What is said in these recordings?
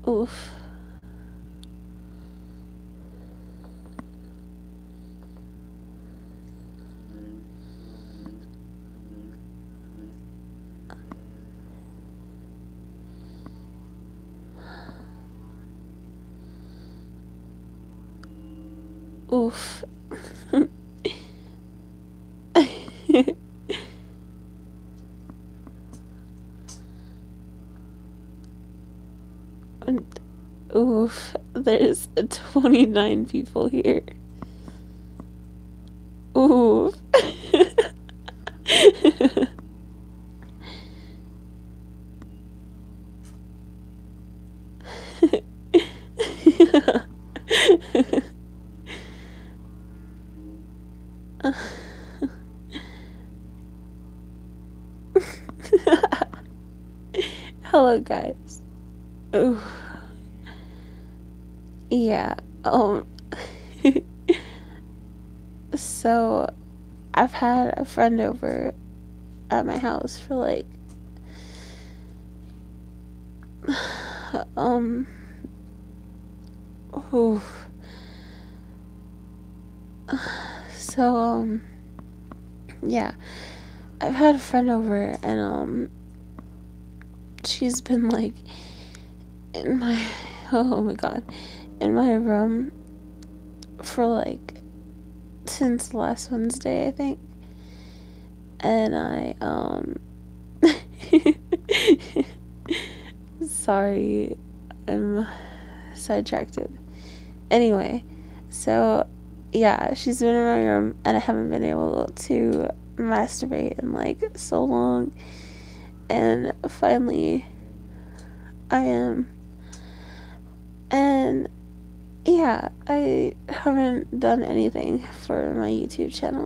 Oof. Oof. Oof. There's 29 people here. Oof. Hello, guys. Ooh, yeah. Um. So I've had a friend over at my house for like, um, ooh. So yeah. I've had a friend over and she's been like in my, oh my god, in my room for like since last Wednesday, I think. And sorry, I'm sidetracked. Anyway, so yeah, she's been in my room and I haven't been able to masturbate in like so long. And finally, I am. And yeah, I haven't done anything for my YouTube channel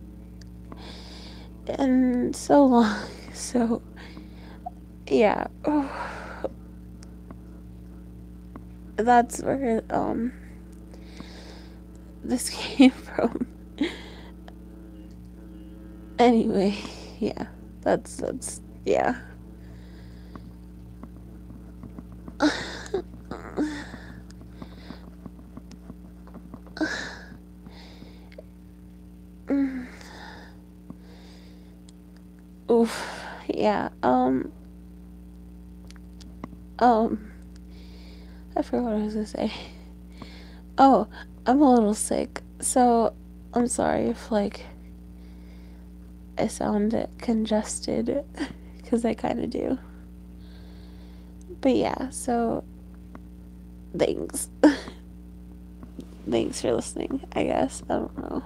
in so long. So yeah, that's where this came from. Anyway, yeah, that's yeah. Oof, yeah. Um, I forgot what I was gonna say. Oh, I'm a little sick, so I'm sorry if like I sound congested, because I kind of do. But yeah, so thanks. Thanks for listening, I guess. I don't know.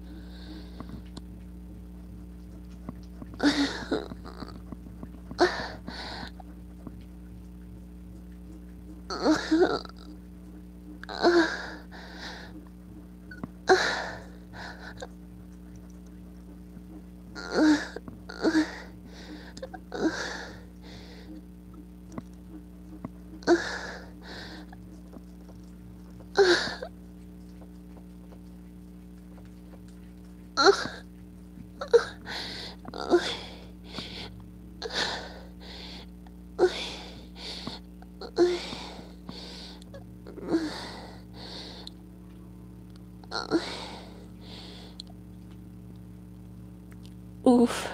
Oof.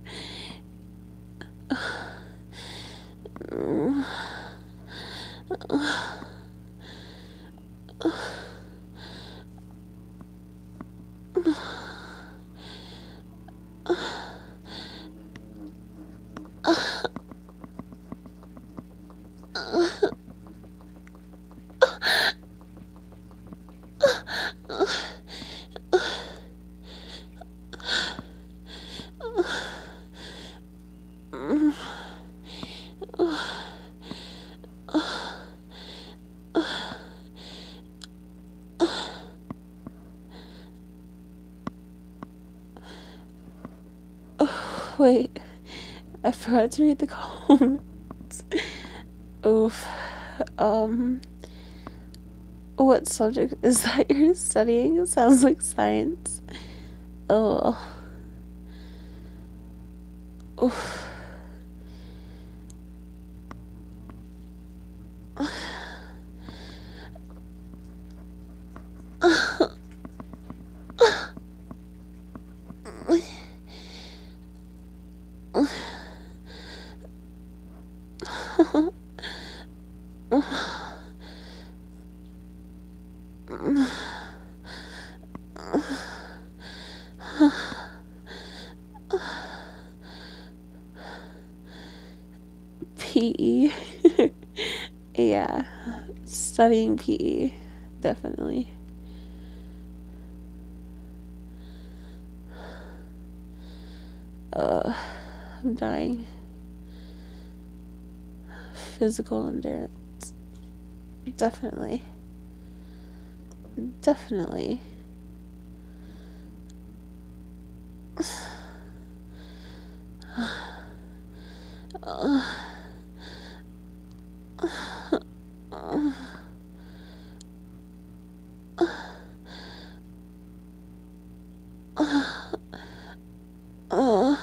Wait, I forgot to read the comments. Oof. Um, what subject is that you're studying? It sounds like science. Oh. Oof. PE. Yeah, studying PE, definitely. Uh, I'm dying. Physical endurance. Definitely. Definitely. Uh, uh,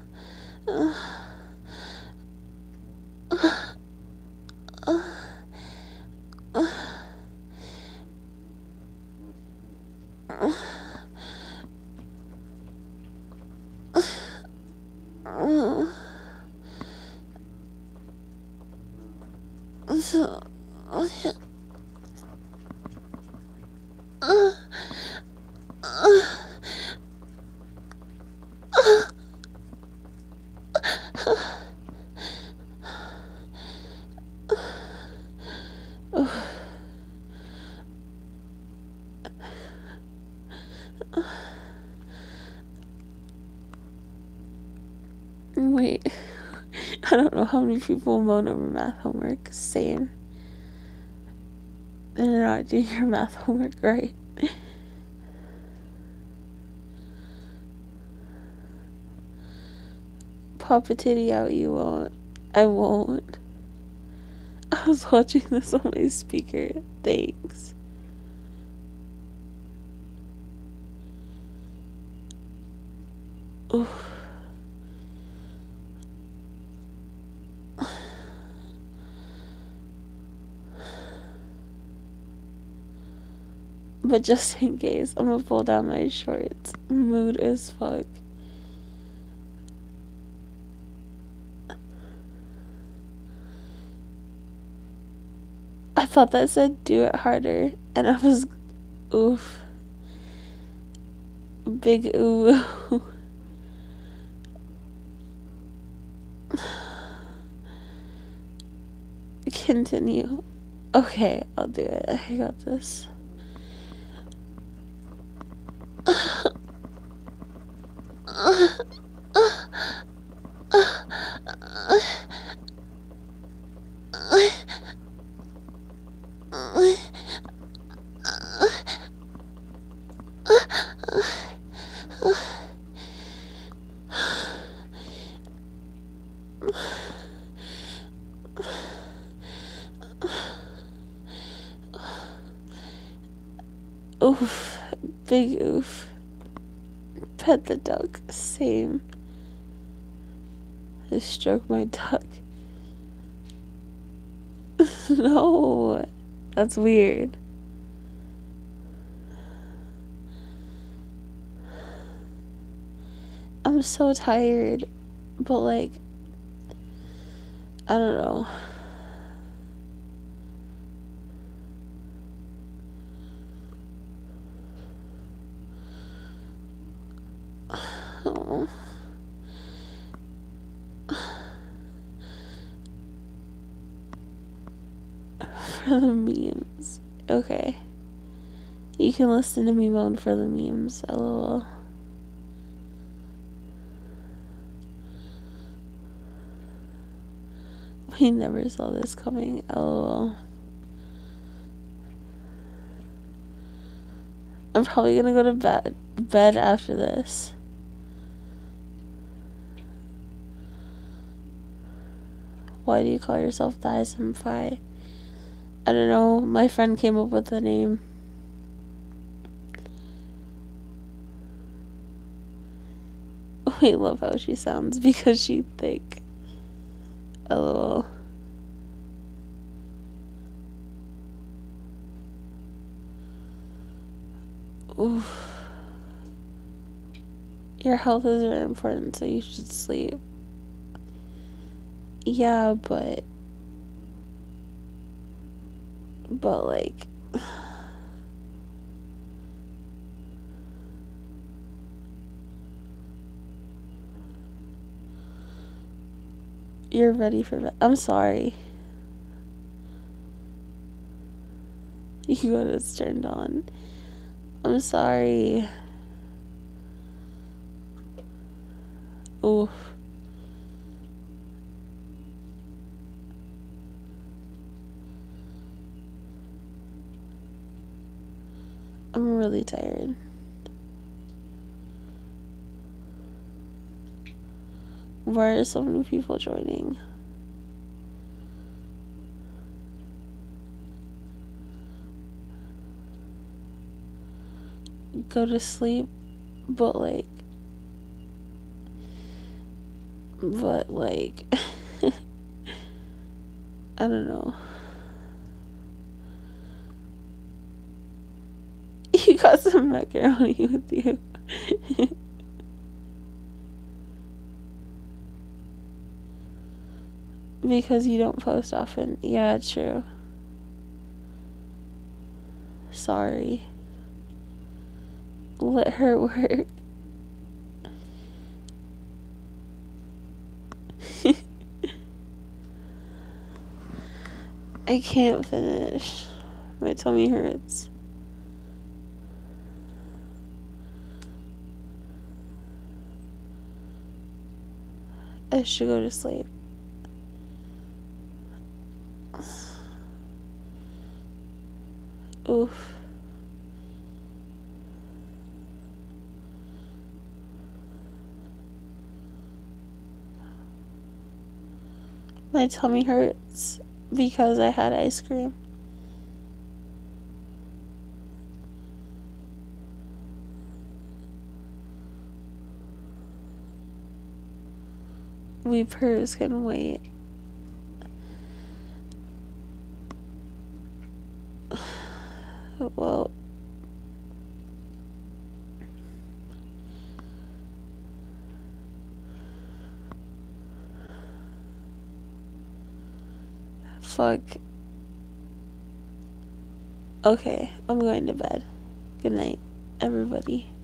so, wait. I don't know how many people moan over math homework. Same. They're not doing your math homework right. Pop a titty out, you won't. I won't. I was watching this on my speaker. Thanks. Oof. But just in case, I'm gonna pull down my shorts. Mood as fuck. I thought that said do it harder, and I was, oof. Big ooh. Continue. Okay, I'll do it. I got this. Oof. Big oof. Pet the duck. Same. Just stroke my duck. No. That's weird. I'm so tired. But like, I don't know. Oh. For the memes. Okay. You can listen to me moan for the memes. LOL. We never saw this coming. LOL. I'm probably gonna go to bed after this. Why do you call yourself Thai Senpai? I don't know. My friend came up with the name. We love how she sounds because she's thick. LOL. Oof. Your health is very important, so you should sleep. Yeah, but like, you're ready for bed. I'm sorry. You got it turned on. I'm sorry. Oof. I'm really tired. Why are so many people joining? Go to sleep, but like, but like, I don't know. You got some macaroni with you. Because you don't post often. Yeah, true. Sorry. Let her work. I can't finish. My tummy hurts. I should go to sleep. Oof. My tummy hurts because I had ice cream. We purrs can wait. Well, fuck. Okay, I'm going to bed. Good night, everybody.